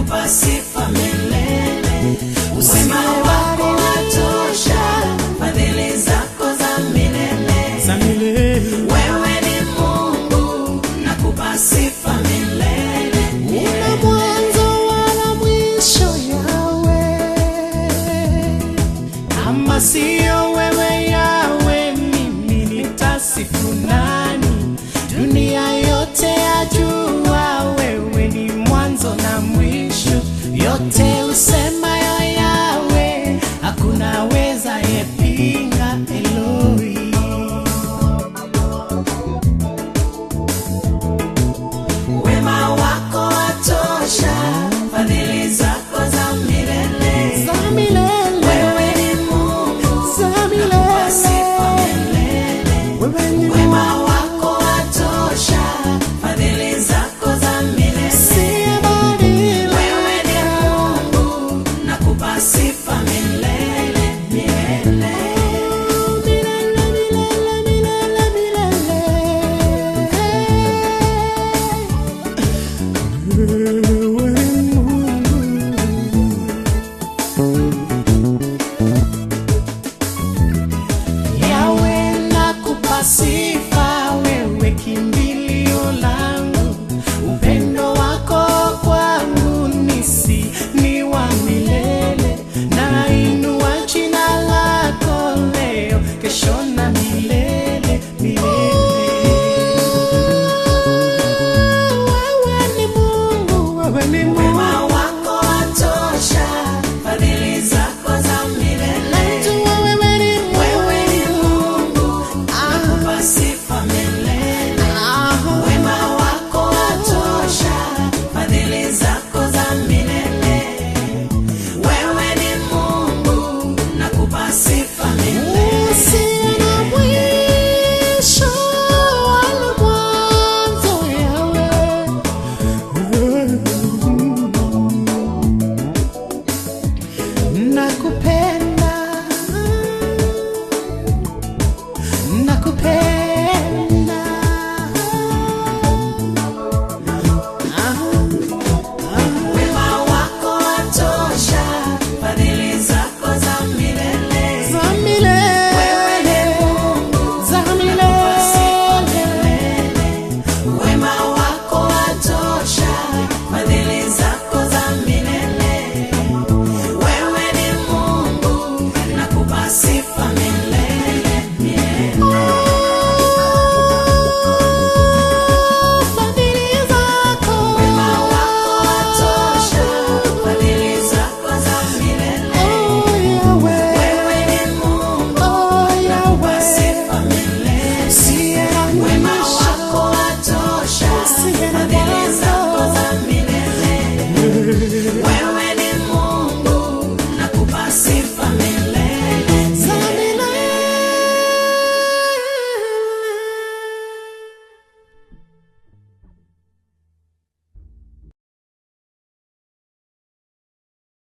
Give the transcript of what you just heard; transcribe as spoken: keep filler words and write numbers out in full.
nakupa sifa milele. Wema wako watosha, fadhili zako za milele, za milele. Wewe ni Mungu, nakupa sifa milele. Una mwanzo wala mwisho Yahweh. Kama sio wewe Yahweh, mimi nitasifu nani? Dunia yote yajua wewe ni mwanzo na mwisho. Yote usemayo Yahweh, hakuna weza yepinga. Eloi, wema wako watosha, fadhili zako za milele, za milele. Wewe ni Mungu, za milele. nakupa sifa milele. Wewe ni Wema wako watosha, fadhili zako za milele, siyebadilika. Wewe ni Mungu, nakupa sifa milele, milele. Milele, milele, milele, milele. Wewe ni Mungu. Yahweh, nakupa sifa, wewe kimbilio langu. Upendo wako kwangu nisi ni wa milele. Nainua jina lako leo, kesho na milele, milele. Wewe ni Mungu, wewe ni Mungu. Wema